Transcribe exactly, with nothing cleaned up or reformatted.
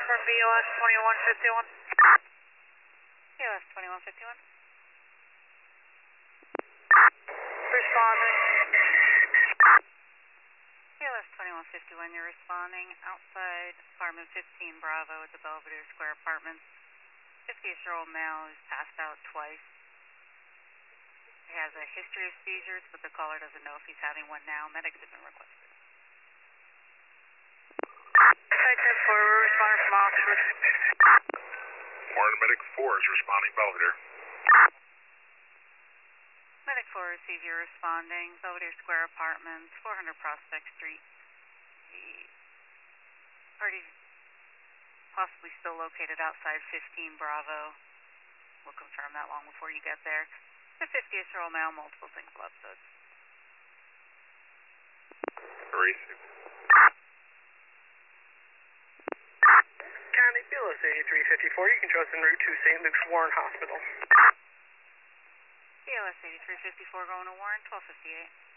from B O S twenty-one fifty-one. B O S twenty-one fifty-one. Responding. B O S twenty-one fifty-one, you're responding outside apartment fifteen Bravo at the Belvedere Square Apartments. fifty-year-old male who's passed out twice. He has a history of seizures, but the caller doesn't know if he's having one now. Medics have been requested. Site ten four, we're responding from Oxford. Warren Medic four is responding Belvedere. Medic four received, you're responding. Belvedere Square Apartments, four hundred Prospect Street. The party's possibly still located outside fifteen Bravo. We'll confirm that long before you get there. The fifty-year-old male, multiple single episodes. Received. County B O S eighty-three fifty-four, you can trust en route to Saint Luke's Warren Hospital. B O S eighty-three fifty-four going to Warren, twelve fifty-eight.